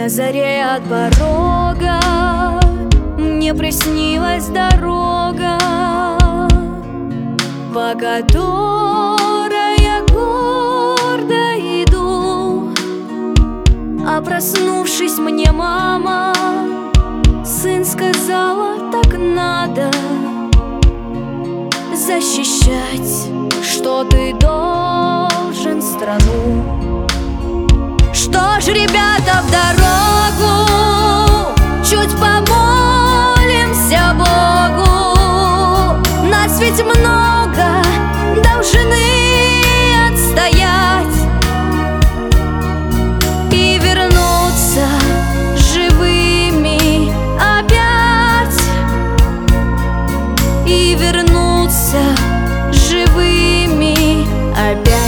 На заре от порога мне приснилась дорога, по которой я гордо иду. А проснувшись, мне мама, сын, сказала, так надо защищать, что ты должен страну. Что ж, ребята, в дорогу, чуть помолимся Богу. Нас ведь много, должны отстоять и вернуться живыми опять, и вернуться живыми опять.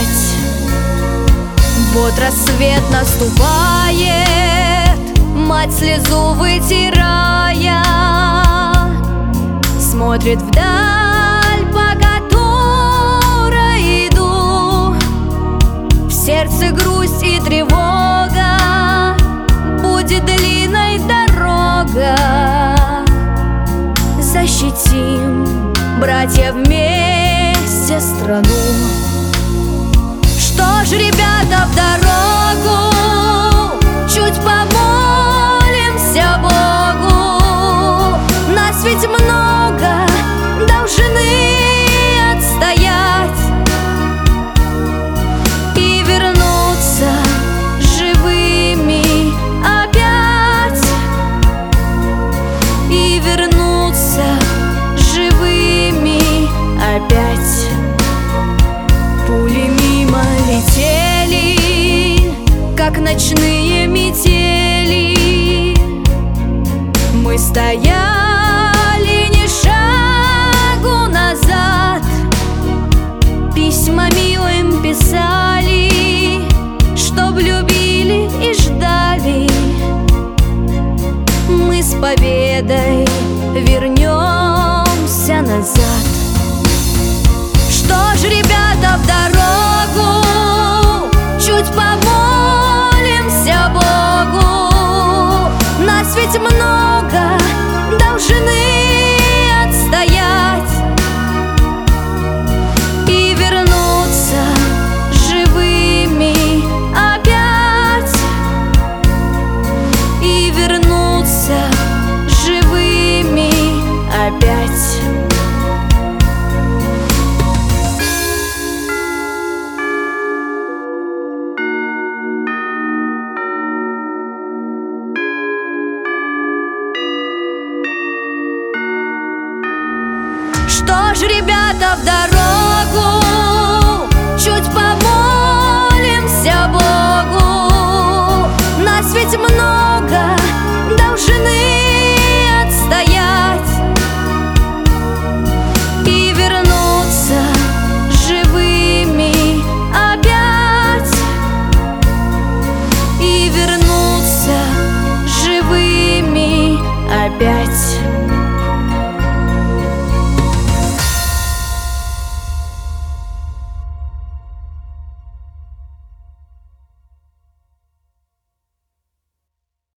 Вот рассвет наступает, мать слезу вытирая, смотрит вдаль, по которой иду. В сердце грусть и тревога, будет длинной дорога. Защитим, братья, вместе страну. Что ж, ребята, в дорогу, чуть помолимся Богу. Нас ведь много, должны отстоять и вернуться живыми опять, и вернуться живыми опять. Пули мимо летели, как ночные метели. Мы стояли ни шагу назад, письма милым писали, чтоб любили и ждали. Мы с победой вернемся назад. Что ж, ребята, в дорогу, чуть помолимся Богу. Нас ведь много, должны отстоять и вернуться живыми опять, и вернуться живыми опять. Что ж, ребята, в дорогу,